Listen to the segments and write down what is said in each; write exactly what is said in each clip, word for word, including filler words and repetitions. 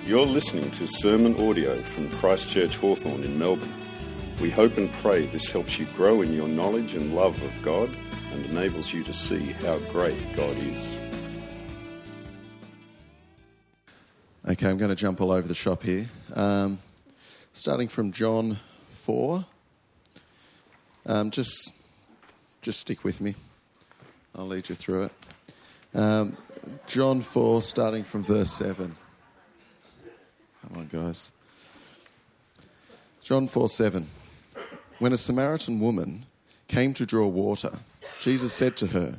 You're listening to sermon audio from Christchurch Hawthorn in Melbourne. We hope and pray this helps you grow in your knowledge and love of God and enables you to see how great God is. Okay, I'm going to jump all over the shop here. Um, starting from John four. Um, just, just stick with me. I'll lead you through it. Um, John four, starting from verse seven. Come on, guys. John four seven. When a Samaritan woman came to draw water, Jesus said to her,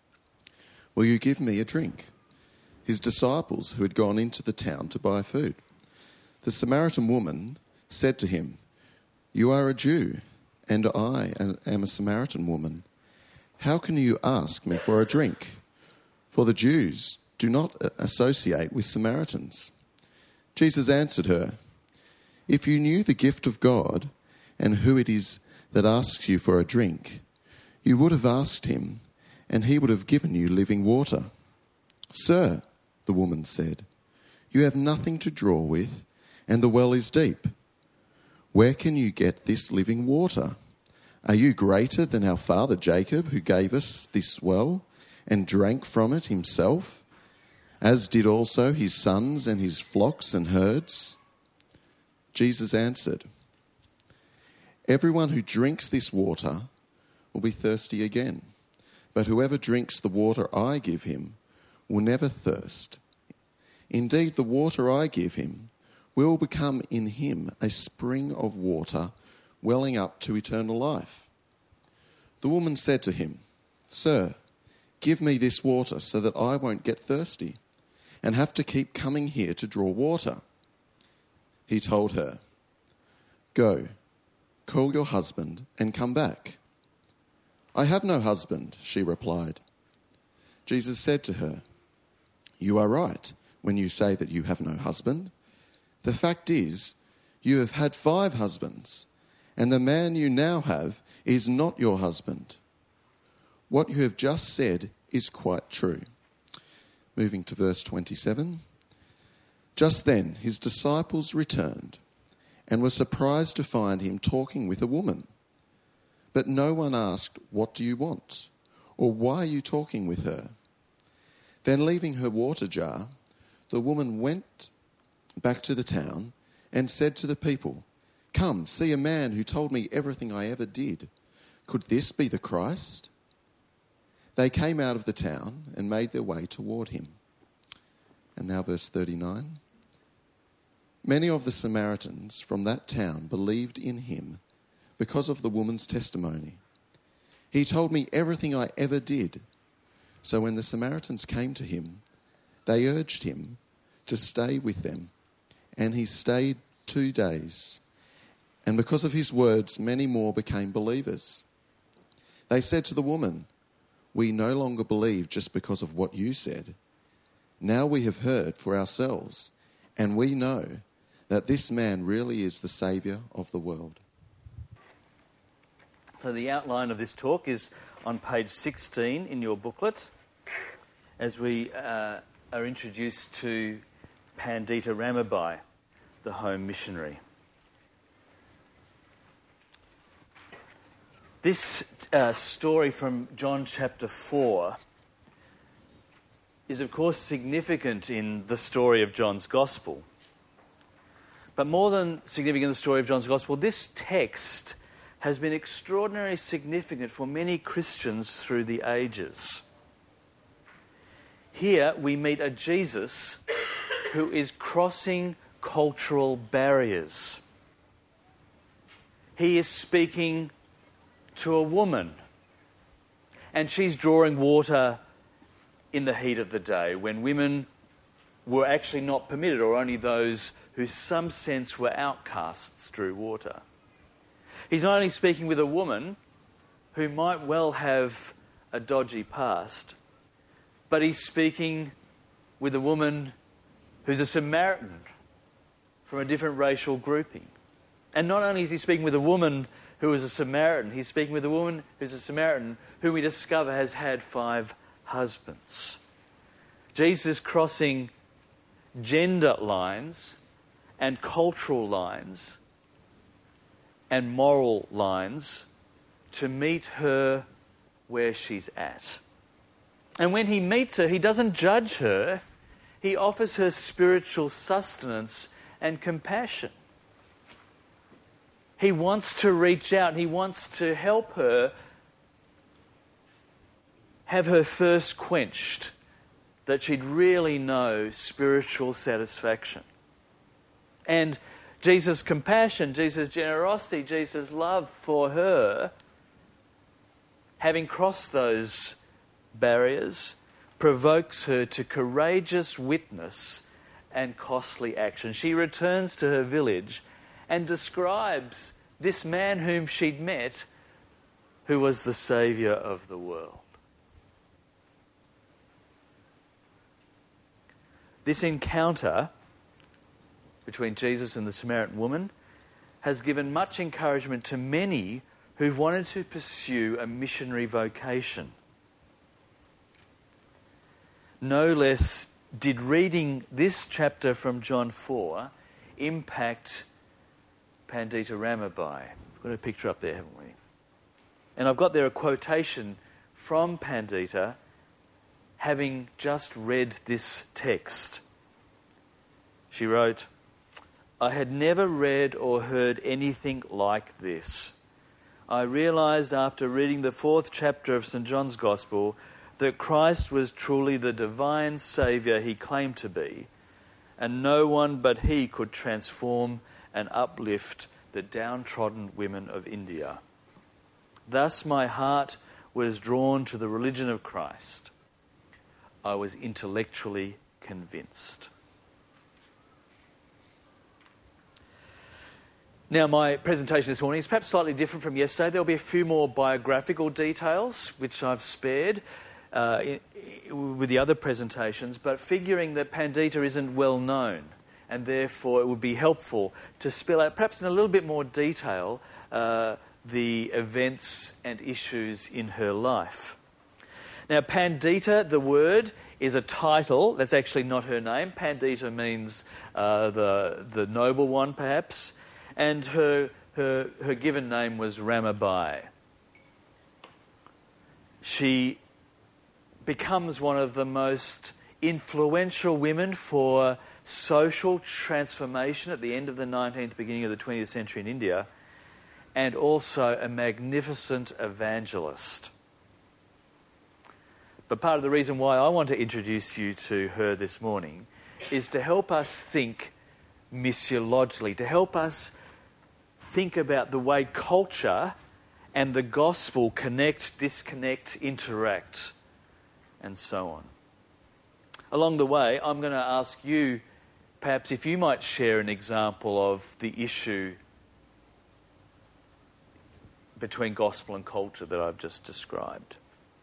"Will you give me a drink?" His disciples, who had gone into the town to buy food. The Samaritan woman said to him, "You are a Jew, and I am a Samaritan woman. How can you ask me for a drink?" For the Jews do not associate with Samaritans. Jesus answered her, "If you knew the gift of God and who it is that asks you for a drink, you would have asked him, and he would have given you living water." "Sir," the woman said, "you have nothing to draw with, and the well is deep. Where can you get this living water? Are you greater than our father Jacob, who gave us this well and drank from it himself, as did also his sons and his flocks and herds?" Jesus answered, "Everyone who drinks this water will be thirsty again, but whoever drinks the water I give him will never thirst. Indeed, the water I give him will become in him a spring of water welling up to eternal life." The woman said to him, "Sir, give me this water so that I won't get thirsty and have to keep coming here to draw water." He told her, "Go, call your husband and come back." "I have no husband," she replied. Jesus said to her, "You are right when you say that you have no husband. The fact is, you have had five husbands, and the man you now have is not your husband. What you have just said is quite true." Moving to verse twenty-seven. Just then his disciples returned and were surprised to find him talking with a woman. But no one asked, "What do you want?" or "Why are you talking with her?" Then leaving her water jar, the woman went back to the town and said to the people, "Come, see a man who told me everything I ever did. Could this be the Christ?" They came out of the town and made their way toward him. And now verse thirty-nine. Many of the Samaritans from that town believed in him because of the woman's testimony. "He told me everything I ever did." So when the Samaritans came to him, they urged him to stay with them, and he stayed two days. And because of his words, many more became believers. They said to the woman, "We no longer believe just because of what you said. Now we have heard for ourselves, and we know that this man really is the Saviour of the world." So the outline of this talk is on page sixteen in your booklet, as we uh, are introduced to Pandita Ramabai, the home missionary. This uh, story from John chapter four is, of course, significant in the story of John's Gospel. But more than significant in the story of John's Gospel, this text has been extraordinarily significant for many Christians through the ages. Here we meet a Jesus who is crossing cultural barriers. He is speaking to a woman, and she's drawing water in the heat of the day when women were actually not permitted, or only those who some sense were outcasts drew water. He's not only speaking with a woman who might well have a dodgy past, but he's speaking with a woman who's a Samaritan from a different racial grouping. And not only is he speaking with a woman who is a Samaritan, he's speaking with a woman who's a Samaritan who we discover has had five husbands. Jesus crossing gender lines and cultural lines and moral lines to meet her where she's at. And when he meets her, he doesn't judge her. He offers her spiritual sustenance and compassion. He wants to reach out and he wants to help her have her thirst quenched, that she'd really know spiritual satisfaction. And Jesus' compassion, Jesus' generosity, Jesus' love for her, having crossed those barriers, provokes her to courageous witness and costly action. She returns to her village and describes this man whom she'd met, who was the Saviour of the world. This encounter between Jesus and the Samaritan woman has given much encouragement to many who wanted to pursue a missionary vocation. No less did reading this chapter from John four impact Pandita Ramabai. We've got a picture up there, haven't we? And I've got there a quotation from Pandita, having just read this text. She wrote, "I had never read or heard anything like this. I realised after reading the fourth chapter of Saint John's Gospel that Christ was truly the divine Saviour he claimed to be, and no one but he could transform and uplift the downtrodden women of India. Thus my heart was drawn to the religion of Christ. I was intellectually convinced." Now, my presentation this morning is perhaps slightly different from yesterday. There'll be a few more biographical details, which I've spared uh, in, with the other presentations, but figuring that Pandita isn't well known, and therefore it would be helpful to spell out, perhaps in a little bit more detail, uh, the events and issues in her life. Now, Pandita, the word, is a title. That's actually not her name. Pandita means uh, the the noble one, perhaps. And her, her, her given name was Ramabai. She becomes one of the most influential women for social transformation at the end of the nineteenth, beginning of the twentieth century in India, and also a magnificent evangelist. But part of the reason why I want to introduce you to her this morning is to help us think missiologically, to help us think about the way culture and the gospel connect, disconnect, interact, and so on. Along the way, I'm going to ask you, perhaps if you might share an example of the issue between gospel and culture that I've just described.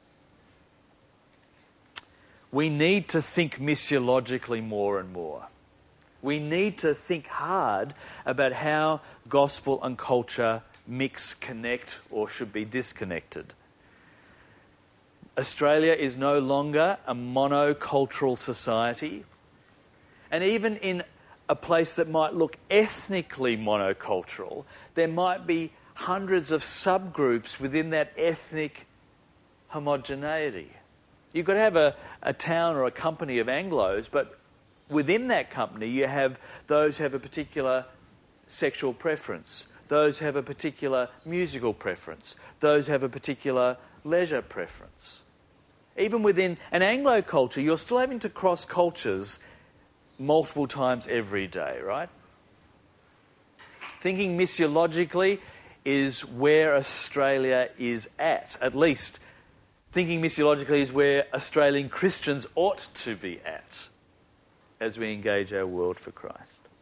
We need to think missiologically more and more. We need to think hard about how gospel and culture mix, connect, or should be disconnected. Australia is no longer a monocultural society. And even in a place that might look ethnically monocultural, there might be hundreds of subgroups within that ethnic homogeneity. You've got to have a, a town or a company of Anglos, but within that company you have those who have a particular sexual preference, those who have a particular musical preference, those who have a particular leisure preference. Even within an Anglo culture, you're still having to cross cultures multiple times every day, right? Thinking missiologically is where Australia is at. At least thinking missiologically is where Australian Christians ought to be at as we engage our world for Christ.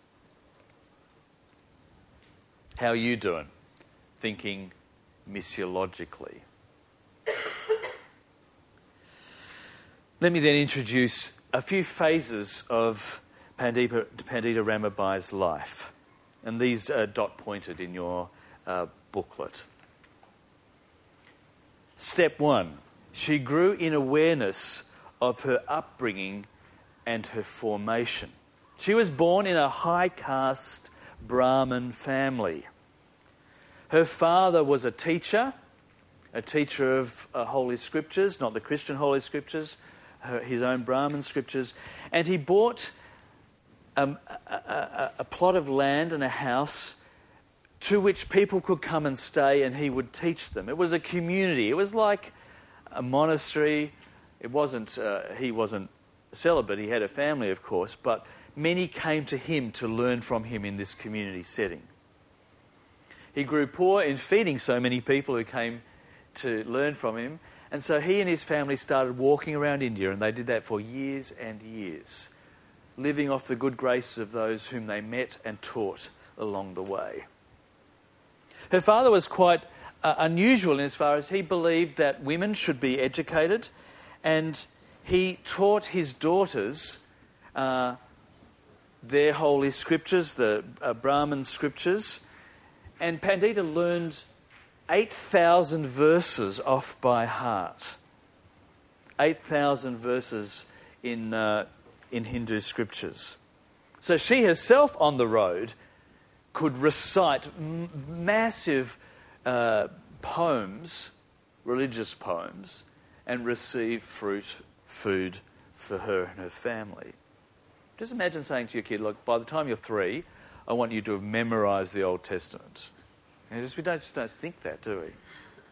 How are you doing thinking missiologically? Let me then introduce a few phases of Pandita, Pandita Ramabai's life. And these are dot pointed in your uh, booklet. Step one, she grew in awareness of her upbringing and her formation. She was born in a high caste Brahmin family. Her father was a teacher, a teacher of uh, Holy Scriptures, not the Christian Holy Scriptures, her, his own Brahmin Scriptures, and he bought um, a, a, a plot of land and a house to which people could come and stay, and he would teach them. It was a community. It was like a monastery. It wasn't. Uh, he wasn't celibate. He had a family, of course, but many came to him to learn from him in this community setting. He grew poor in feeding so many people who came to learn from him, and so he and his family started walking around India, and they did that for years and years, living off the good graces of those whom they met and taught along the way. Her father was quite uh, unusual in as far as he believed that women should be educated, and he taught his daughters uh, their holy scriptures, the uh, Brahmin scriptures, and Pandita learned eight thousand verses off by heart. eight thousand verses in, uh, in Hindu scriptures. So she herself on the road could recite m- massive uh, poems, religious poems, and receive fruit, food for her and her family. Just imagine saying to your kid, look, by the time you're three, I want you to have memorised the Old Testament. And just, we don't, just don't think that, do we?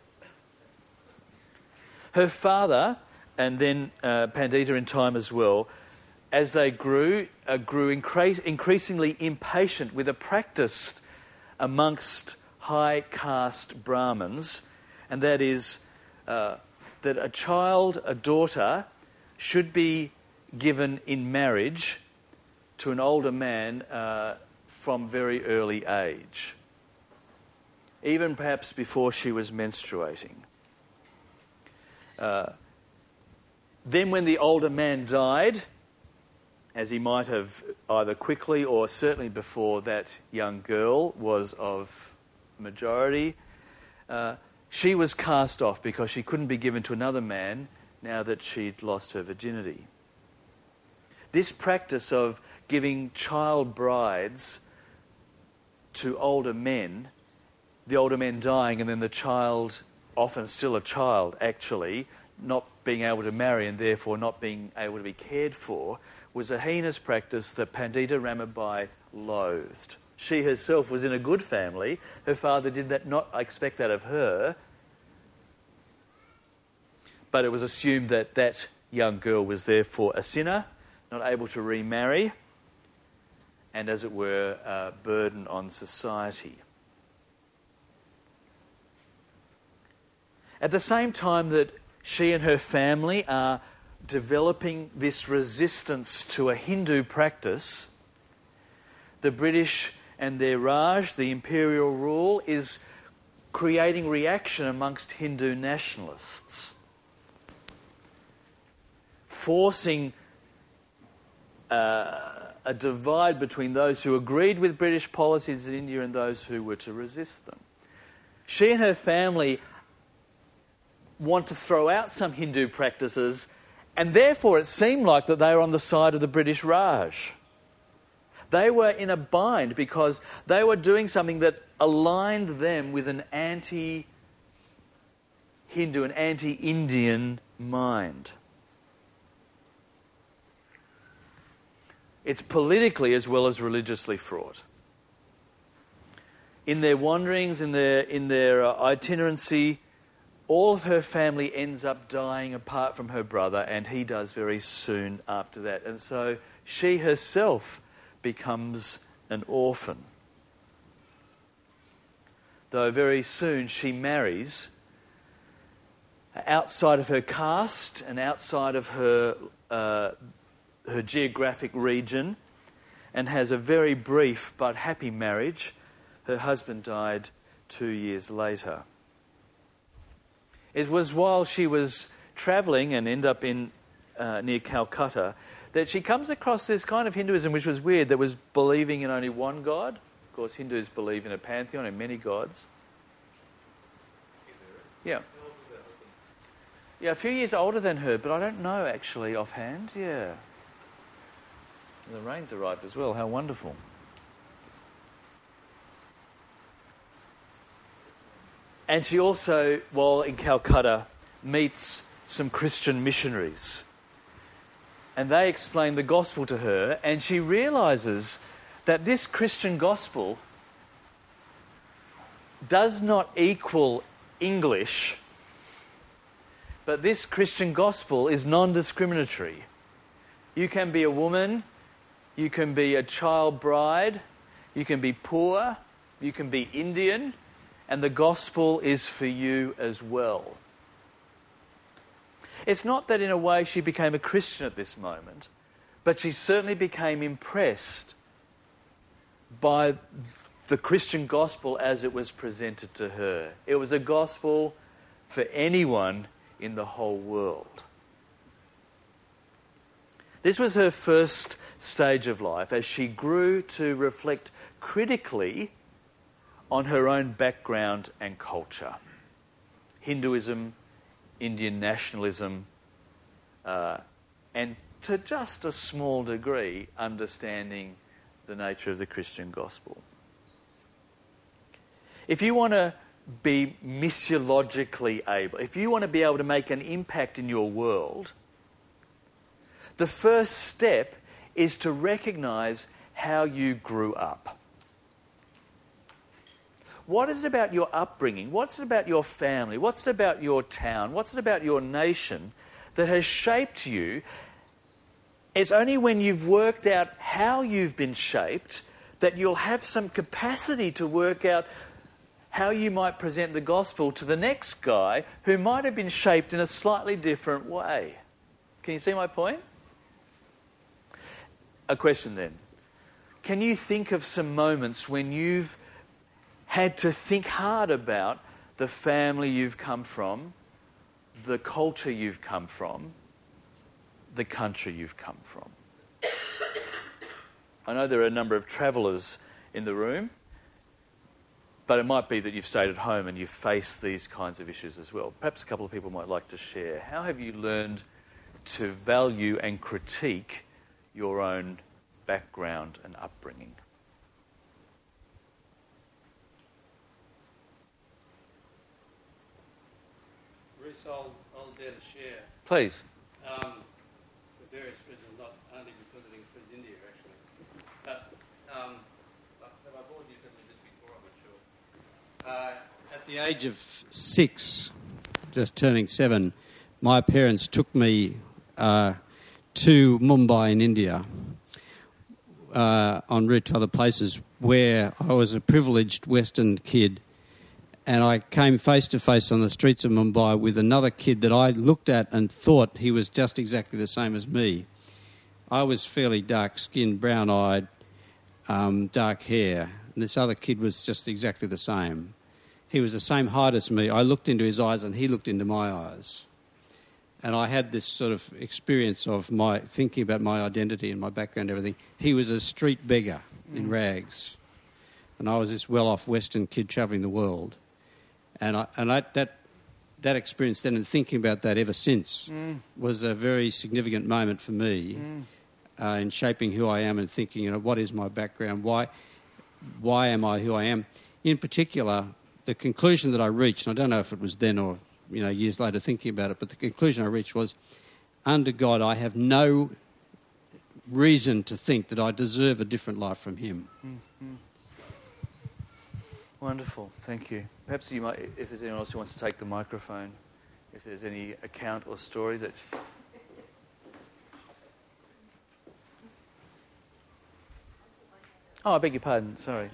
Her father, and then uh, Pandita in time as well, as they grew, uh, grew incre- increasingly impatient with a practice amongst high caste Brahmins, and that is uh, that a child, a daughter, should be given in marriage to an older man uh, from very early age, even perhaps before she was menstruating. Uh, then when the older man died, as he might have either quickly or certainly before that young girl was of majority, uh, she was cast off because she couldn't be given to another man now that she'd lost her virginity. This practice of giving child brides to older men, the older men dying and then the child, often still a child actually, not being able to marry and therefore not being able to be cared for, was a heinous practice that Pandita Ramabai loathed. She herself was in a good family. Her father did that not expect that of her, but it was assumed that that young girl was therefore a sinner, not able to remarry, and as it were, a burden on society. At the same time that she and her family are developing this resistance to a Hindu practice, the British and their Raj, the imperial rule, is creating reaction amongst Hindu nationalists, forcing uh, a divide between those who agreed with British policies in India and those who were to resist them. She and her family want to throw out some Hindu practices, and therefore it seemed like that they were on the side of the British Raj. They were in a bind because they were doing something that aligned them with an anti-Hindu, an anti-Indian mind. It's politically as well as religiously fraught. In their wanderings, in their, in their uh, itinerancy, all of her family ends up dying apart from her brother, and he does very soon after that. And so she herself becomes an orphan. Though very soon she marries outside of her caste and outside of her, uh, her geographic region, and has a very brief but happy marriage. Her husband died two years later. It was while she was travelling and ended up in uh, near Calcutta that she comes across this kind of Hinduism which was weird, that was believing in only one God. Of course, Hindus believe in a pantheon and many gods. Yeah. Yeah, a few years older than her, but I don't know actually offhand. Yeah. The rain's arrived as well. How wonderful. And she also, while in Calcutta, meets some Christian missionaries. And they explain the gospel to her, and she realises that this Christian gospel does not equal English, but this Christian gospel is non-discriminatory. You can be a woman, you can be a child bride, you can be poor, you can be Indian, and the gospel is for you as well. It's not that in a way she became a Christian at this moment, but she certainly became impressed by the Christian gospel as it was presented to her. It was a gospel for anyone in the whole world. This was her first stage of life as she grew to reflect critically on her own background and culture. Hinduism, Indian nationalism, uh, and to just a small degree, understanding the nature of the Christian gospel. If you want to be missiologically able, if you want to be able to make an impact in your world, the first step is to recognise how you grew up. What is it about your upbringing? What's it about your family? What's it about your town? What's it about your nation that has shaped you? It's only when you've worked out how you've been shaped that you'll have some capacity to work out how you might present the gospel to the next guy who might have been shaped in a slightly different way. Can you see my point? A question then. Can you think of some moments when you've had to think hard about the family you've come from, the culture you've come from, the country you've come from? I know there are a number of travellers in the room, but it might be that you've stayed at home and you've faced these kinds of issues as well. Perhaps a couple of people might like to share. How have you learned to value and critique your own background and upbringing? Bruce, I'll, I'll dare to share. Please. Um, for various reasons, not only because it includes India, actually. But um, have I bored you to this before? I'm not sure. Uh, at the age of six, just turning seven, my parents took me uh, to Mumbai in India, uh, en route to other places, where I was a privileged Western kid. And I came face to face on the streets of Mumbai with another kid that I looked at and thought he was just exactly the same as me. I was fairly dark-skinned, brown-eyed, um, dark hair. And this other kid was just exactly the same. He was the same height as me. I looked into his eyes and he looked into my eyes. And I had this sort of experience of my thinking about my identity and my background and everything. He was a street beggar in rags. And I was this well-off Western kid travelling the world. And I, and I, that that experience then, and thinking about that ever since, mm. was a very significant moment for me mm. uh, in shaping who I am and thinking, you know, what is my background? Why why am I who I am? In particular, the conclusion that I reached, and I don't know if it was then or, you know, years later thinking about it, but the conclusion I reached was, under God, I have no reason to think that I deserve a different life from him. Mm-hmm. Wonderful, thank you. Perhaps you might, if there's anyone else who wants to take the microphone, if there's any account or story that... Oh, I beg your pardon, sorry.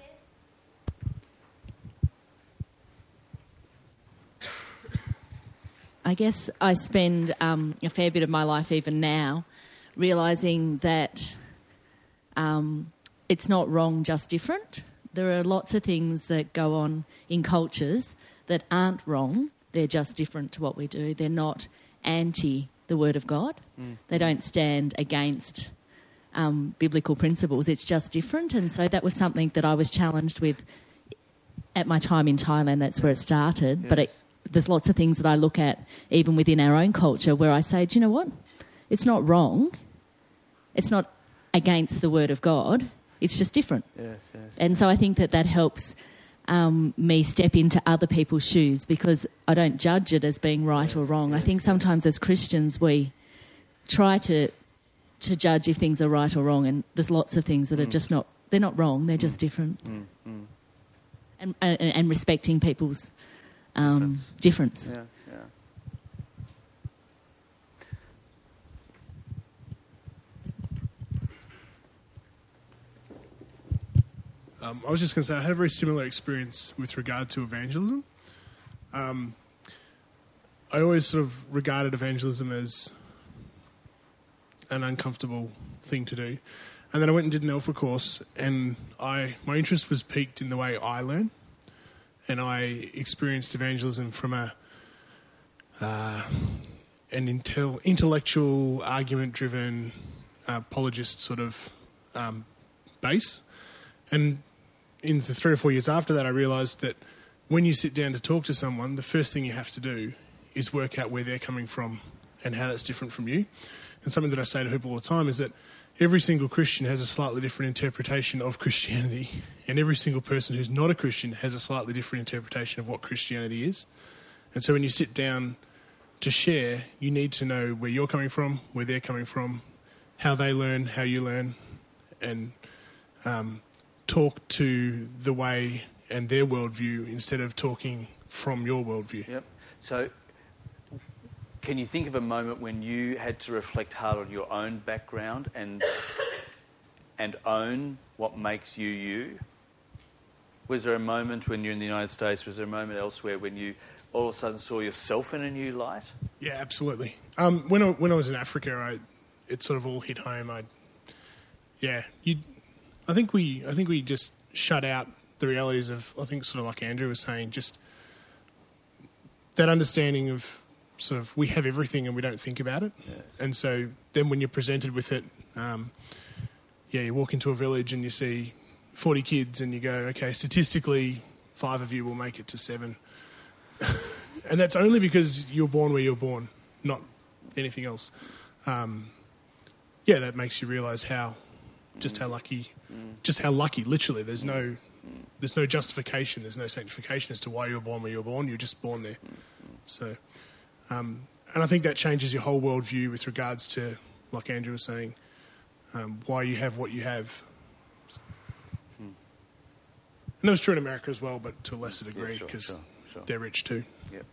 I guess I spend um, a fair bit of my life even now realising that um, it's not wrong, just different. There are lots of things that go on in cultures that aren't wrong. They're just different to what we do. They're not anti the Word of God. Mm. They don't stand against um, biblical principles. It's just different. And so that was something that I was challenged with at my time in Thailand. That's where it started. Yes. But it, there's lots of things that I look at even within our own culture where I say, do you know what? It's not wrong. It's not against the Word of God. It's just different. Yes, yes. And so I think that that helps um, me step into other people's shoes, because I don't judge it as being right yes, or wrong. Yes, I think sometimes as Christians we try to to judge if things are right or wrong, and there's lots of things that mm. are just not, they're not wrong, they're mm. just different. Mm. Mm. And, and, and respecting people's um, difference. Yeah, yeah. Um, I was just going to say, I had a very similar experience with regard to evangelism. Um, I always sort of regarded evangelism as an uncomfortable thing to do. And then I went and did an Alpha course, and I my interest was piqued in the way I learn. And I experienced evangelism from a uh, an intel, intellectual, argument-driven, uh, apologist sort of um, base. And in the three or four years after that, I realised that when you sit down to talk to someone, the first thing you have to do is work out where they're coming from and how that's different from you. And something that I say to people all the time is that every single Christian has a slightly different interpretation of Christianity, and every single person who's not a Christian has a slightly different interpretation of what Christianity is. And so when you sit down to share, you need to know where you're coming from, where they're coming from, how they learn, how you learn, and um, talk to the way and their worldview instead of talking from your worldview. Yep. So can you think of a moment when you had to reflect hard on your own background and and own what makes you you? Was there a moment when you're in the United States, was there a moment elsewhere when you all of a sudden saw yourself in a new light? Yeah, absolutely. Um, when I when I was in Africa, I, it sort of all hit home. I, yeah, you. I think we I think we just shut out the realities of, I think sort of like Andrew was saying, just that understanding of sort of we have everything and we don't think about it. Yes. And so then when you're presented with it, um, yeah, you walk into a village and you see forty kids and you go, okay, statistically five of you will make it to seven. And that's only because you're born where you're born, not anything else. Um, yeah, that makes you realise how, just how lucky, just how lucky, literally. There's no, there's no justification, there's no sanctification as to why you were born where you were born. You're just born there. So, um, and I think that changes your whole worldview with regards to, like Andrew was saying, um, why you have what you have. And that was true in America as well, but to a lesser degree, because yeah, sure, sure, sure. they're rich too. Yep.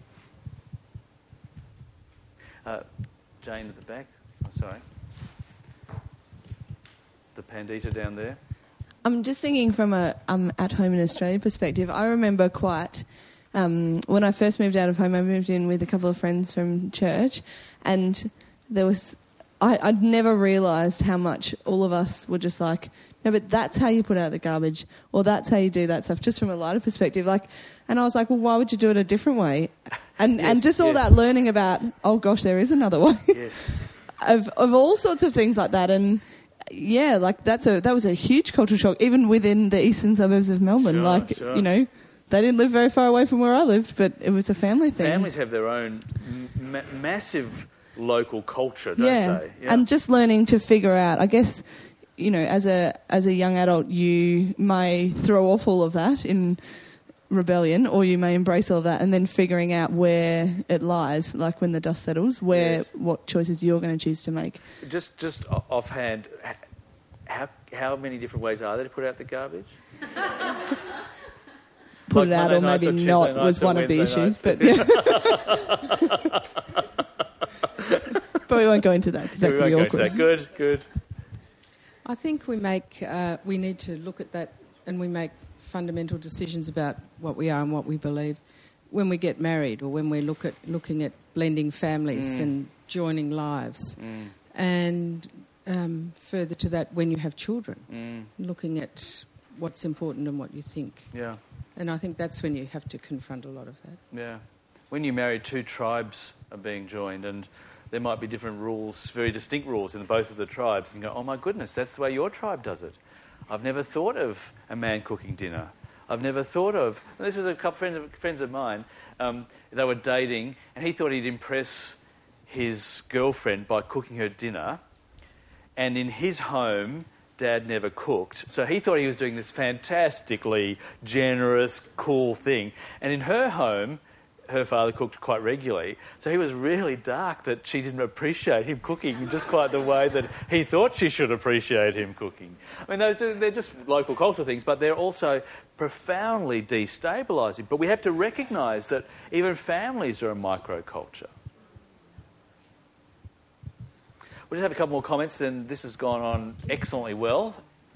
Uh, Jane at the back. Oh, sorry. The Pandita down there. I'm just thinking from a um, at home in Australia perspective. I remember quite um, when I first moved out of home. I moved in with a couple of friends from church, and there was I, I'd never realised how much all of us were just like, no, but that's how you put out the garbage, or that's how you do that stuff. Just from a lighter perspective, like, and I was like, well, why would you do it a different way? And yes, and just all yes. that learning about, oh gosh, there is another way, yes. of of all sorts of things like that, and. Yeah, like that's a that was a huge cultural shock, even within the eastern suburbs of Melbourne. Sure, like, sure. you know, they didn't live very far away from where I lived, but it was a family thing. Families have their own ma- massive local culture, don't yeah. they? Yeah, and just learning to figure out, I guess, you know, as a as a young adult, you may throw off all of that in rebellion, or you may embrace all of that, and then figuring out where it lies, like when the dust settles, where yes. what choices you're going to choose to make. Just just offhand, how how many different ways are there to put out the garbage? Put like it out, Monday or maybe or not, was one of the issues. But yeah. But we won't go into that because that could be awkward. Good, good. I think we make uh, we need to look at that, and we make fundamental decisions about what we are and what we believe when we get married, or when we look at looking at blending families mm. and joining lives, mm. and um, further to that, when you have children, mm. looking at what's important and what you think. Yeah. And I think that's when you have to confront a lot of that. Yeah. When you marry, two tribes are being joined, and there might be different rules, very distinct rules in both of the tribes. And you go, oh my goodness, that's the way your tribe does it. I've never thought of a man cooking dinner. I've never thought of... And this was a couple friends of, friends of mine. Um, they were dating, and he thought he'd impress his girlfriend by cooking her dinner. and in his home, Dad never cooked. So he thought he was doing this fantastically generous, cool thing. And in her home, her father cooked quite regularly. So he was really dark that she didn't appreciate him cooking just quite the way that he thought she should appreciate him cooking. I mean, those, they're just local cultural things, but they're also profoundly destabilising. But we have to recognise that even families are a microculture. We'll just have a couple more comments, and this has gone on excellently well.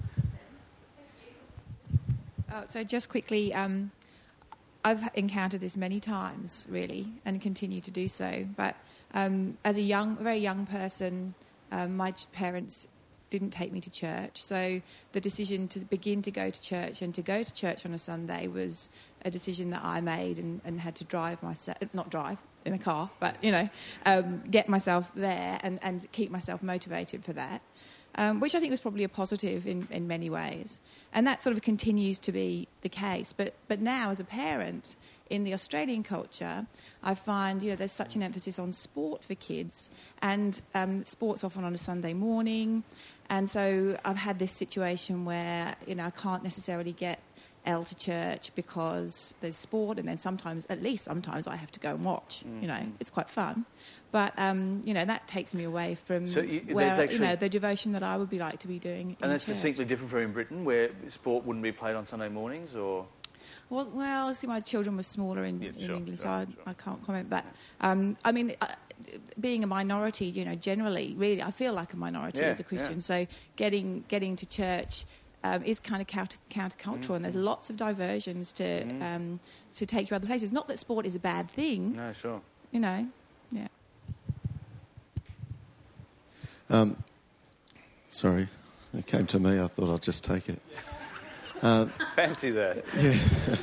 Uh, so just quickly, um, I've encountered this many times, really, and continue to do so. But um, as a young, very young person, um, my ch- parents didn't take me to church. So the decision to begin to go to church and to go to church on a Sunday was a decision that I made and, and had to drive myself, not drive in a car, but, you know, um, get myself there and, and keep myself motivated for that, um, which I think was probably a positive in, in many ways. And that sort of continues to be the case. But but now as a parent, in the Australian culture, I find, you know, there's such an emphasis on sport for kids, and um, sport's often on a Sunday morning. And so I've had this situation where, you know, I can't necessarily get Elle to church because there's sport, and then sometimes, at least sometimes, I have to go and watch. Mm-hmm. You know, it's quite fun. But, um, you know, that takes me away from so you, where, actually, you know, the devotion that I would be like to be doing. And that's church. distinctly different from in Britain, where sport wouldn't be played on Sunday mornings, or... Well, well, see, my children were smaller in, yeah, in sure, England, sure, so I, sure. I can't comment. But, um, I mean, uh, being a minority, you know, generally, really, I feel like a minority yeah, as a Christian. Yeah. So getting getting to church um, is kind of counter, countercultural, mm-hmm. and there's lots of diversions to mm-hmm. um, to take you other places. Not that sport is a bad thing. No, sure. You know, yeah. Um, sorry, it came to me. I thought I'd just take it. Uh, Fancy that. Yeah.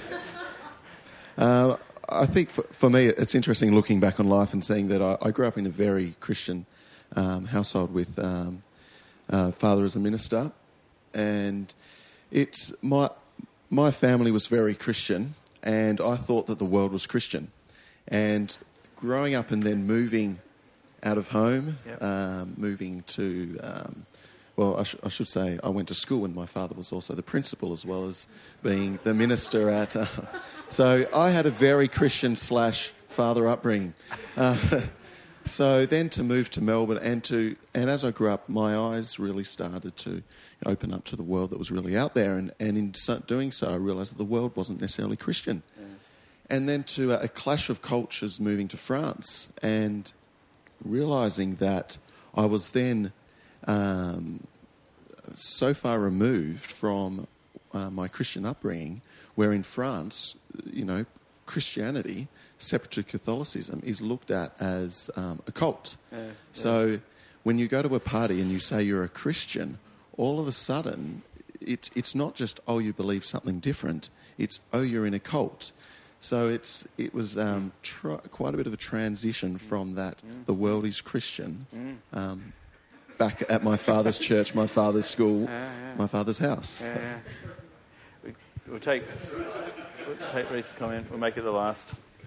uh, I think for, for me it's interesting looking back on life and seeing that I, I grew up in a very Christian um, household with um, uh, father as a minister, and it's my my family was very Christian, and I thought that the world was Christian. And growing up and then moving out of home, yep. um, moving to... Um, Well, I, sh- I should say I went to school and my father was also the principal as well as being the minister at... Uh, so I had a very Christian slash father upbringing. Uh, so then to move to Melbourne and to... And as I grew up, my eyes really started to open up to the world that was really out there. And, and in so, doing so, I realised that the world wasn't necessarily Christian. Yeah. And then to a, a clash of cultures moving to France and realising that I was then... Um, so far removed from uh, my Christian upbringing, where in France, you know, Christianity, separate to Catholicism, is looked at as um, a cult. Yeah, yeah. So when you go to a party and you say you're a Christian, all of a sudden, it's it's not just, oh, you believe something different. It's, oh, you're in a cult. So it's it was um, tr- quite a bit of a transition from that, mm. the world is Christian, mm. um, back at my father's church, my father's school, yeah, yeah. my father's house. Yeah, yeah. We, we'll take we'll take Reece's comment. We'll make it the last.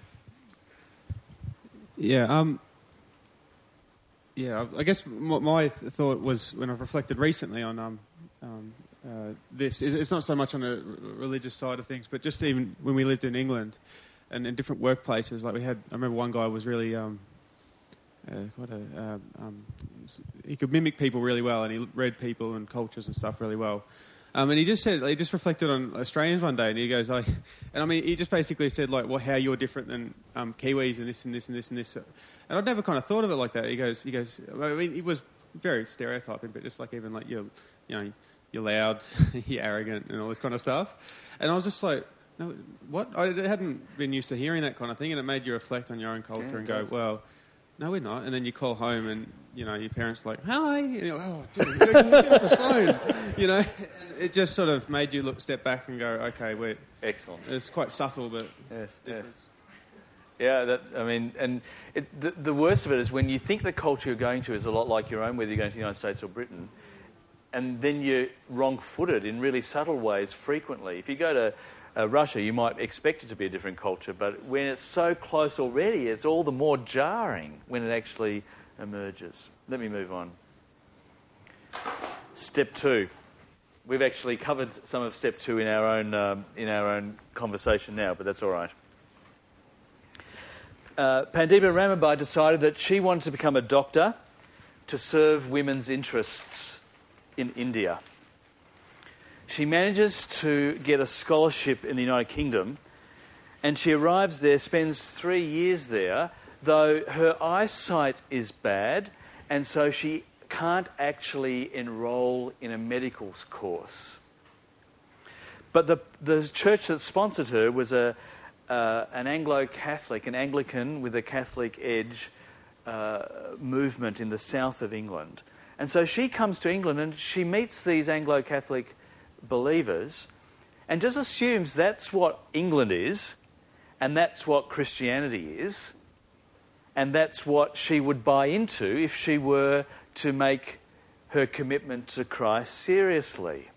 Yeah, um, yeah. I guess my thought was when I've reflected recently on um, um, uh, this. It's not so much on the religious side of things, but just even when we lived in England and in different workplaces, like we had. I remember one guy was really. Um, Uh, what a, um, um, he could mimic people really well, and he read people and cultures and stuff really well. Um, and he just said, he just reflected on Australians one day, and he goes, I, and I mean, he just basically said like, well, how you're different than um, Kiwis and this and this and this and this. And I'd never kind of thought of it like that. He goes, he goes. I mean, he was very stereotyping, but just like even like you're, you know, you're loud, you're arrogant, and all this kind of stuff. And I was just like, no, what? I hadn't been used to hearing that kind of thing, and it made you reflect on your own culture yeah, and go, well. No, we're not. And then you call home and, you know, your parents are like, hi. And you're like, oh, dude, get off the phone. You know, and it just sort of made you look, step back and go, okay, we're... Excellent. It's quite subtle, but... Yes, yes. Yeah, that, I mean, and it, the, the worst of it is when you think the culture you're going to is a lot like your own, whether you're going to the United States or Britain, and then you're wrong-footed in really subtle ways frequently. If you go to... Uh, Russia, you might expect it to be a different culture, but when it's so close already, it's all the more jarring when it actually emerges. Let me move on. Step two. We've actually covered some of step two in our own um, in our own conversation now, but that's all right. Uh, Pandita Ramabai decided that she wanted to become a doctor to serve women's interests in India. She manages to get a scholarship in the United Kingdom, and she arrives there, spends three years there, though her eyesight is bad, and so she can't actually enrol in a medical course. But the the church that sponsored her was a uh, an Anglo-Catholic, an Anglican with a Catholic edge uh, movement in the south of England. And so she comes to England and she meets these Anglo-Catholic believers and just assumes that's what England is and that's what Christianity is and that's what she would buy into if she were to make her commitment to Christ seriously.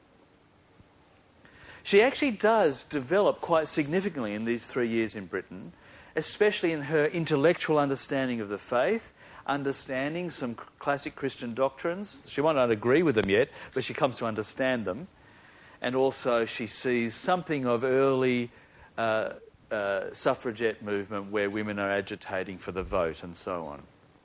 She actually does develop quite significantly in these three years in Britain, especially in her intellectual understanding of the faith, understanding some classic Christian doctrines. She might not agree with them yet, but she comes to understand them. And also she sees something of early uh, uh, suffragette movement where women are agitating for the vote and so on.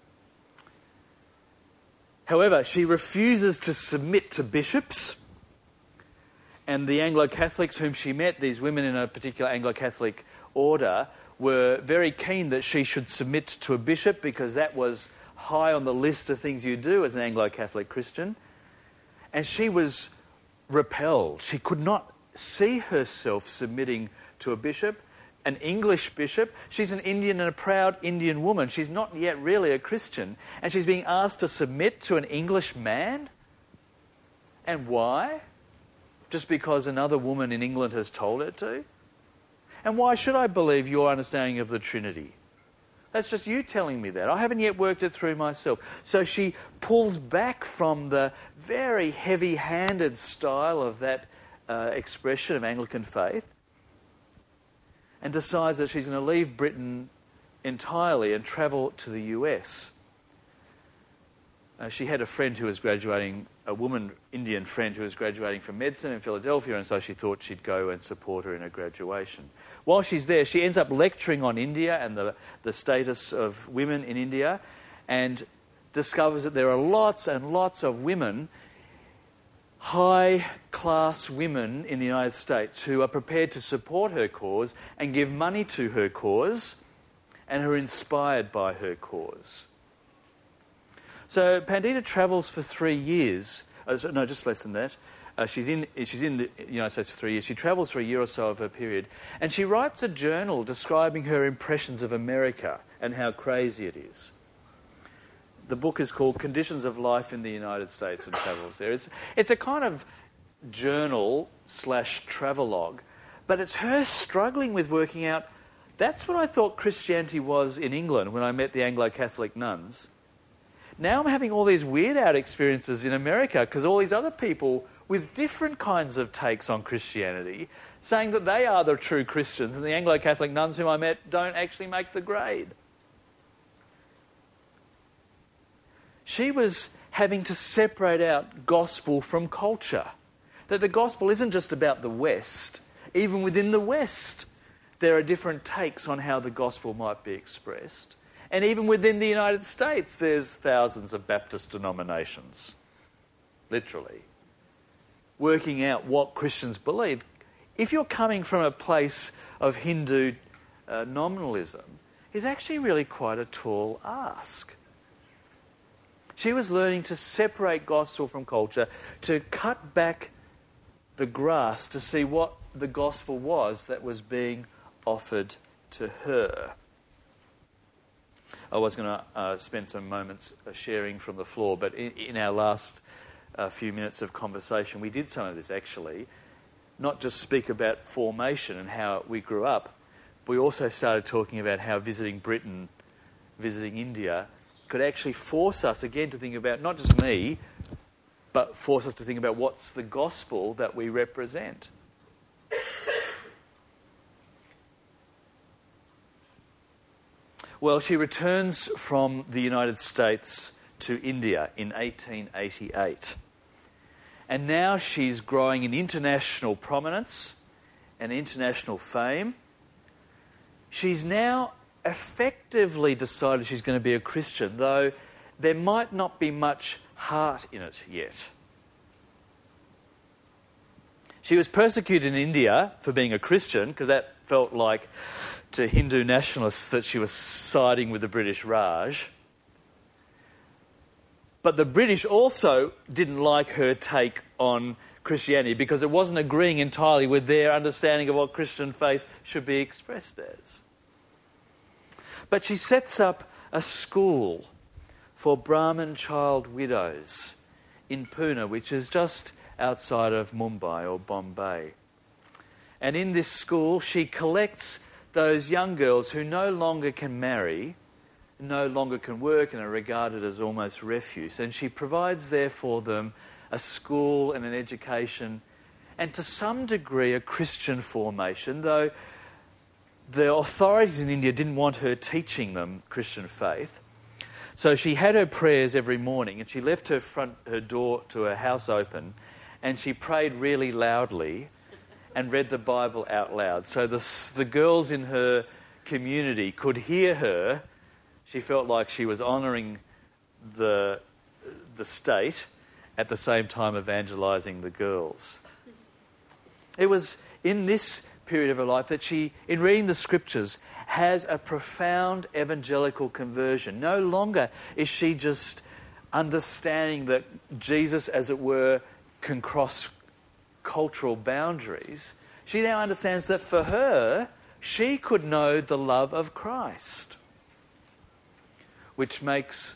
However, she refuses to submit to bishops, and the Anglo-Catholics whom she met, these women in a particular Anglo-Catholic order, were very keen that she should submit to a bishop because that was high on the list of things you do as an Anglo-Catholic Christian. And she was repelled. She could not see herself submitting to a bishop, an English bishop. She's an Indian and a proud Indian woman. She's not yet really a Christian. And she's being asked to submit to an English man? And why? Just because another woman in England has told her to? And why should I believe your understanding of the Trinity? That's just you telling me that. I haven't yet worked it through myself. So she pulls back from the very heavy-handed style of that uh, expression of Anglican faith and decides that she's going to leave Britain entirely and travel to the U S. Uh, she had a friend who was graduating, a woman, Indian friend who was graduating from medicine in Philadelphia, and so she thought she'd go and support her in her graduation. While she's there, she ends up lecturing on India and the, the status of women in India, and discovers that there are lots and lots of women, high-class women in the United States who are prepared to support her cause and give money to her cause and are inspired by her cause. So Pandita travels for three years. Uh, so, no, just less than that. Uh, she's in she's in the United States for three years. She travels for a year or so of her period. And she writes a journal describing her impressions of America and how crazy it is. The book is called Conditions of Life in the United States and Travels There. It's, it's a kind of journal slash travelogue, but it's her struggling with working out, that's what I thought Christianity was in England when I met the Anglo-Catholic nuns. Now I'm having all these weird-out experiences in America because all these other people with different kinds of takes on Christianity saying that they are the true Christians and the Anglo-Catholic nuns whom I met don't actually make the grade. She was having to separate out gospel from culture. That the gospel isn't just about the West. Even within the West, there are different takes on how the gospel might be expressed. And even within the United States, there's thousands of Baptist denominations, literally, working out what Christians believe. If you're coming from a place of Hindu uh, nominalism, it's actually really quite a tall ask. She was learning to separate gospel from culture, to cut back the grass to see what the gospel was that was being offered to her. I was going to uh, spend some moments uh, sharing from the floor, but in, in our last uh, few minutes of conversation, we did some of this actually, not just speak about formation and how we grew up, but we also started talking about how visiting Britain, visiting India, could actually force us again to think about not just me, but force us to think about what's the gospel that we represent. Well, she returns from the United States to India in eighteen eighty-eight. And now she's growing in international prominence and international fame. She's now effectively decided she's going to be a Christian, though there might not be much heart in it yet. She was persecuted in India for being a Christian, because that felt like to Hindu nationalists that she was siding with the British Raj. But the British also didn't like her take on Christianity because it wasn't agreeing entirely with their understanding of what Christian faith should be expressed as. But she sets up a school for Brahmin child widows in Pune, which is just outside of Mumbai or Bombay. And in this school, she collects those young girls who no longer can marry, no longer can work and are regarded as almost refuse. And she provides there for them a school and an education and to some degree a Christian formation, though the authorities in India didn't want her teaching them Christian faith. So she had her prayers every morning and she left her front, her door to her house open, and she prayed really loudly and read the Bible out loud. So the, the girls in her community could hear her. She felt like she was honouring the, the state at the same time evangelising the girls. It was in this period of her life that she, in reading the scriptures, has a profound evangelical conversion. No longer is she just understanding that Jesus, as it were, can cross cultural boundaries. She now understands that for her, she could know the love of Christ, which makes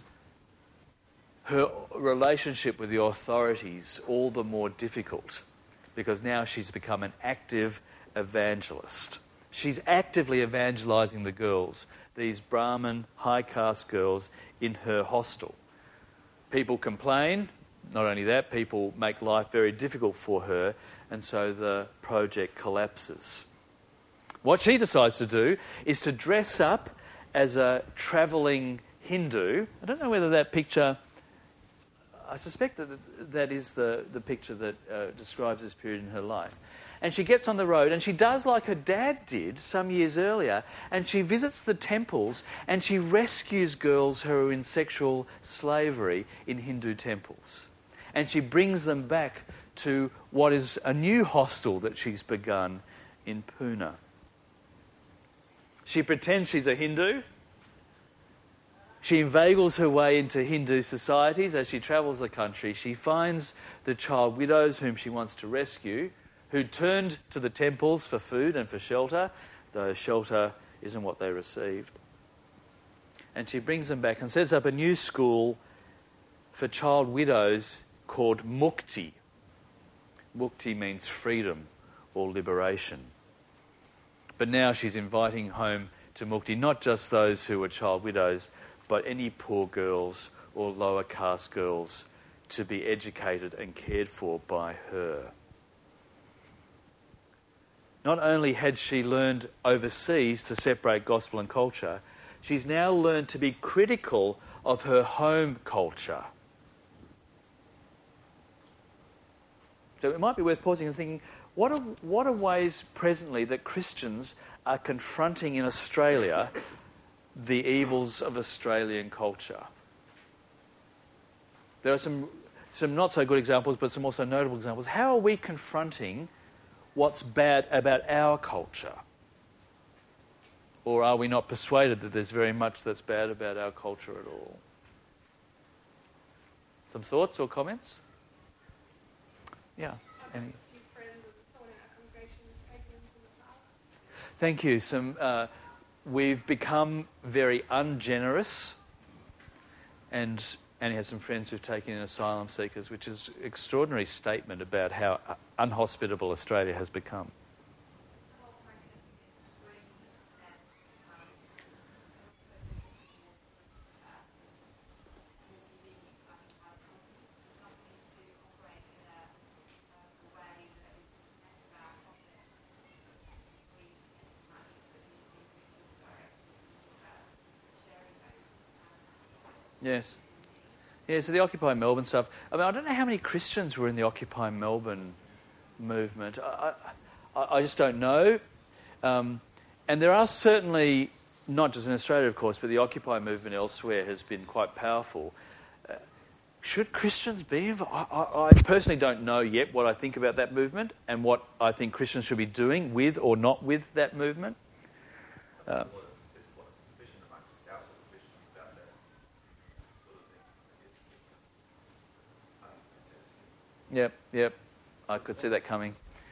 her relationship with the authorities all the more difficult, because now she's become an active evangelist. She's actively evangelising the girls, these Brahmin high caste girls in her hostel. People complain. Not only that, people make life very difficult for her, and so the project collapses. What she decides to do is to dress up as a travelling Hindu. I don't know whether that picture, I suspect that that is the, the picture that uh, describes this period in her life. And she gets on the road and she does like her dad did some years earlier, and she visits the temples and she rescues girls who are in sexual slavery in Hindu temples. And she brings them back to what is a new hostel that she's begun in Pune. She pretends she's a Hindu. She inveigles her way into Hindu societies as she travels the country. She finds the child widows whom she wants to rescue, who turned to the temples for food and for shelter, though shelter isn't what they received. And she brings them back and sets up a new school for child widows called Mukti. Mukti means freedom or liberation. But now she's inviting home to Mukti not just those who were child widows, but any poor girls or lower caste girls to be educated and cared for by her. Not only had she learned overseas to separate gospel and culture, she's now learned to be critical of her home culture. So it might be worth pausing and thinking, what are, what are ways presently that Christians are confronting in Australia the evils of Australian culture? There are some, some not so good examples, but some also notable examples. How are we confronting what's bad about our culture? Or are we not persuaded that there's very much that's bad about our culture at all? Some thoughts or comments? Yeah. Any? Thank you. Some, uh, we've become very ungenerous, and Annie has some friends who've taken in asylum seekers, which is an extraordinary statement about how unhospitable Australia has become. Yes. Yeah, so the Occupy Melbourne stuff. I mean, I don't know how many Christians were in the Occupy Melbourne movement. I, I, I just don't know. Um, and there are certainly, not just in Australia, of course, but the Occupy movement elsewhere has been quite powerful. Uh, should Christians be involved? I, I, I personally don't know yet what I think about that movement and what I think Christians should be doing with or not with that movement. Uh, Yep, yep. I could see that coming.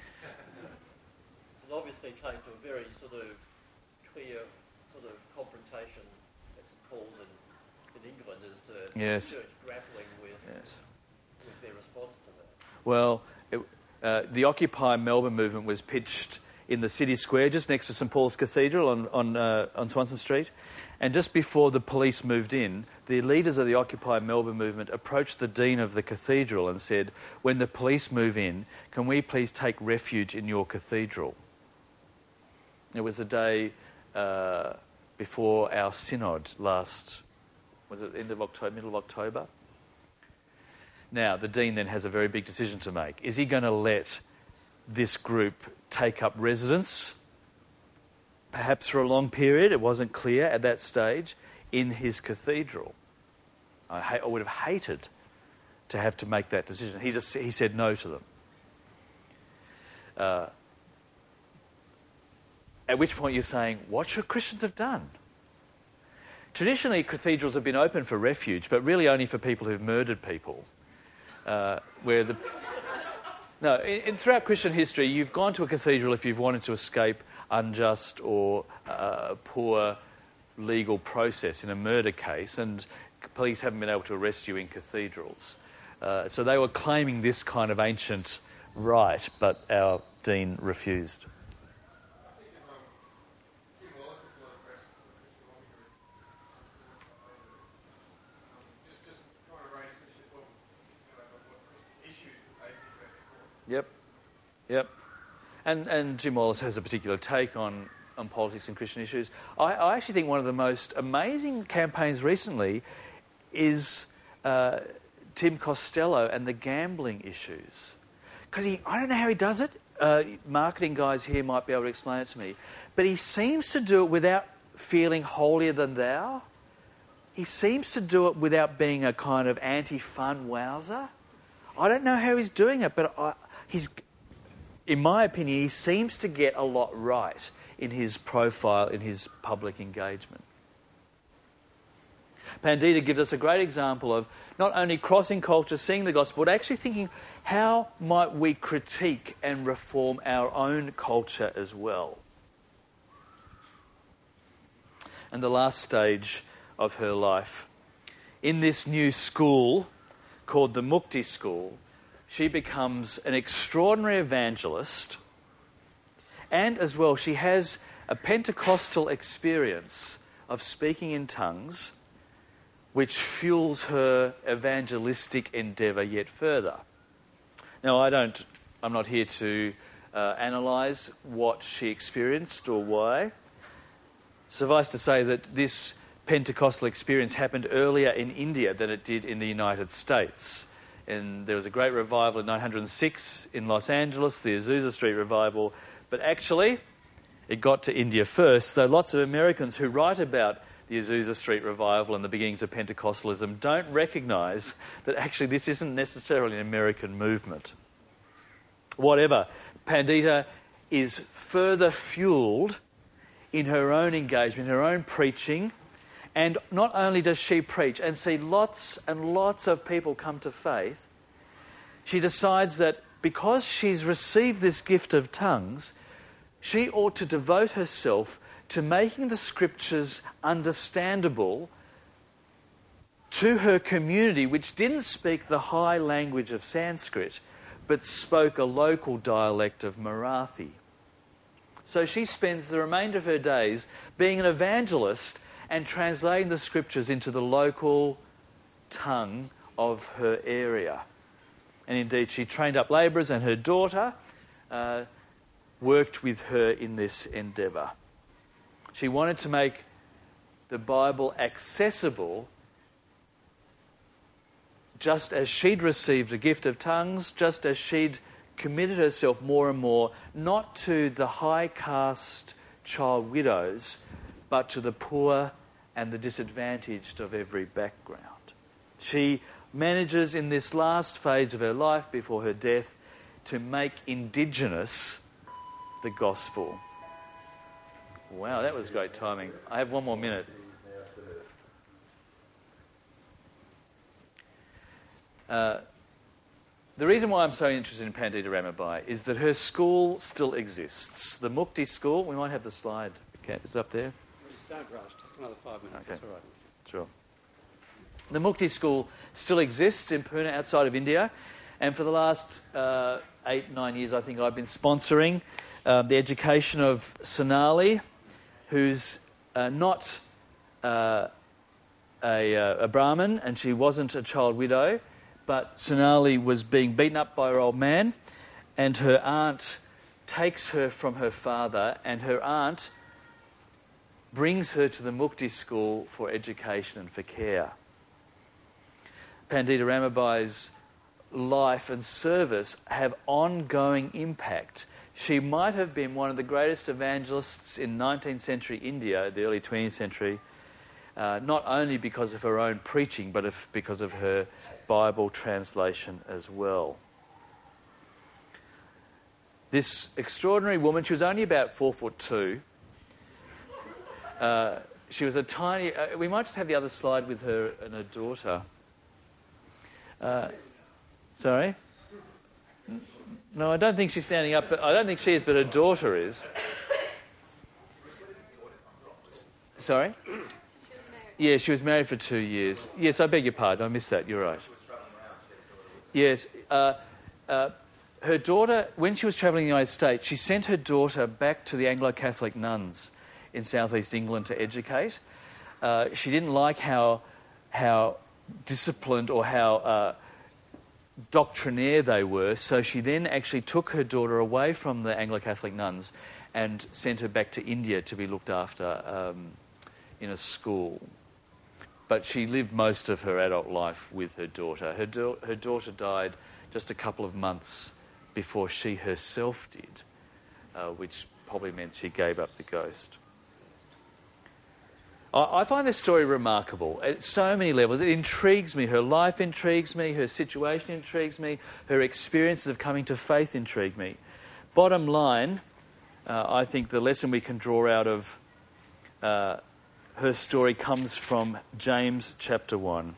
It obviously came to a very sort of clear sort of confrontation at St Paul's in, in England as to yes. the church grappling with, yes. with their response to that. Well, it, uh, the Occupy Melbourne movement was pitched in the city square just next to St Paul's Cathedral on, on, uh, on Swanston Street. And just before the police moved in, the leaders of the Occupy Melbourne movement approached the dean of the cathedral and said, when the police move in, can we please take refuge in your cathedral? It was the day uh, before our synod last, was it end of October, middle of October? Now, the dean then has a very big decision to make. Is he going to let this group take up residence, perhaps for a long period, it wasn't clear at that stage, in his cathedral? I, ha- I would have hated to have to make that decision. He just he said no to them. Uh, at which point you're saying, what should Christians have done? Traditionally, cathedrals have been open for refuge, but really only for people who've murdered people. Uh, where the no, in, in, throughout Christian history, you've gone to a cathedral if you've wanted to escape unjust or uh, poor legal process in a murder case, and police haven't been able to arrest you in cathedrals. Uh, so they were claiming this kind of ancient right, but our dean refused. Yep, yep. And and Jim Wallace has a particular take on, on politics and Christian issues. I, I actually think one of the most amazing campaigns recently is uh, Tim Costello and the gambling issues. Because he, I don't know how he does it. Uh, marketing guys here might be able to explain it to me. But he seems to do it without feeling holier than thou. He seems to do it without being a kind of anti-fun wowser. I don't know how he's doing it, but I, he's... in my opinion, he seems to get a lot right in his profile, in his public engagement. Pandita gives us a great example of not only crossing culture, seeing the gospel, but actually thinking, how might we critique and reform our own culture as well? And the last stage of her life, in this new school called the Mukti School, she becomes an extraordinary evangelist, and as well she has a Pentecostal experience of speaking in tongues, which fuels her evangelistic endeavour yet further. Now, I don't, I'm not here to uh, analyse what she experienced or why. Suffice to say that this Pentecostal experience happened earlier in India than it did in the United States. And there was a great revival in nineteen oh six in Los Angeles, the Azusa Street revival. But actually, it got to India first, though lots of Americans who write about the Azusa Street revival and the beginnings of Pentecostalism don't recognise that actually this isn't necessarily an American movement. Whatever, Pandita is further fuelled in her own engagement, her own preaching, and not only does she preach and see lots and lots of people come to faith, she decides that because she's received this gift of tongues, she ought to devote herself to making the scriptures understandable to her community, which didn't speak the high language of Sanskrit, but spoke a local dialect of Marathi. So she spends the remainder of her days being an evangelist and translating the scriptures into the local tongue of her area. And indeed, she trained up labourers, and her daughter uh, worked with her in this endeavour. She wanted to make the Bible accessible just as she'd received a gift of tongues, just as she'd committed herself more and more, not to the high caste child widows, but to the poor and the disadvantaged of every background. She manages in this last phase of her life before her death to make indigenous the gospel. Wow, that was great timing. I have one more minute. Uh, the reason why I'm so interested in Pandita Ramabai is that her school still exists. The Mukti school, we might have the slide, okay, it's up there. Don't rush, take another five minutes, Okay. that's all right. Sure. The Mukti school still exists in Pune outside of India, and for the last uh, eight, nine years I think I've been sponsoring uh, the education of Sonali, who's uh, not uh, a, uh, a Brahmin, and she wasn't a child widow, but Sonali was being beaten up by her old man, and her aunt takes her from her father, and her aunt brings her to the Mukti school for education and for care. Pandita Ramabai's life and service have ongoing impact. She might have been one of the greatest evangelists in nineteenth century India, the early twentieth century, uh, not only because of her own preaching, but if, because of her Bible translation as well. This extraordinary woman, she was only about four foot two. Uh, she was a tiny... Uh, we might just have the other slide with her and her daughter. Uh, sorry? No, I don't think she's standing up. But I don't think she is, but her daughter is. Sorry? Yeah, she was married for two years. Yes, I beg your pardon. I missed that. You're right. Yes. Uh, uh, her daughter, when she was travelling in the United States, she sent her daughter back to the Anglo-Catholic nuns in southeast England to educate. Uh, she didn't like how how disciplined or how uh, doctrinaire they were, so she then actually took her daughter away from the Anglo-Catholic nuns and sent her back to India to be looked after um, in a school. But she lived most of her adult life with her daughter. Her, do- her daughter died just a couple of months before she herself did, uh, which probably meant she gave up the ghost. I, I find this story remarkable at so many levels. It intrigues me. Her life intrigues me. Her situation intrigues me. Her experiences of coming to faith intrigue me. Bottom line, uh, I think the lesson we can draw out of uh, her story comes from James chapter one.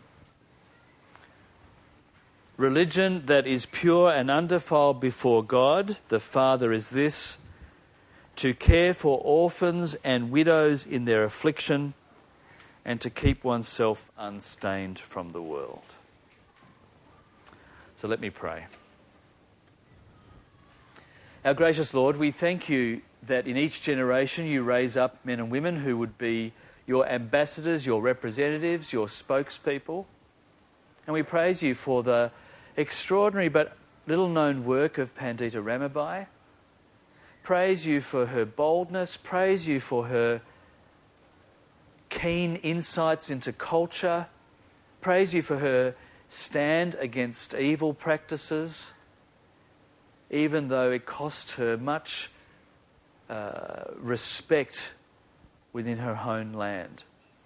Religion that is pure and undefiled before God, the Father, is this: to care for orphans and widows in their affliction, and to keep oneself unstained from the world. So let me pray. Our gracious Lord, we thank you that in each generation you raise up men and women who would be your ambassadors, your representatives, your spokespeople. And we praise you for the extraordinary but little-known work of Pandita Ramabai. Praise you for her boldness. Praise you for her keen insights into culture. Praise you for her stand against evil practices, even though it cost her much uh, respect within her own land.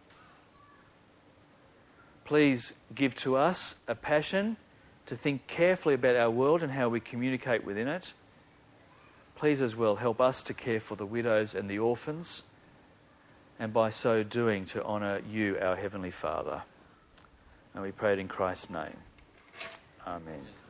Please give to us a passion to think carefully about our world and how we communicate within it. Please as well help us to care for the widows and the orphans, and by so doing to honour you, our Heavenly Father. And we pray it in Christ's name. Amen.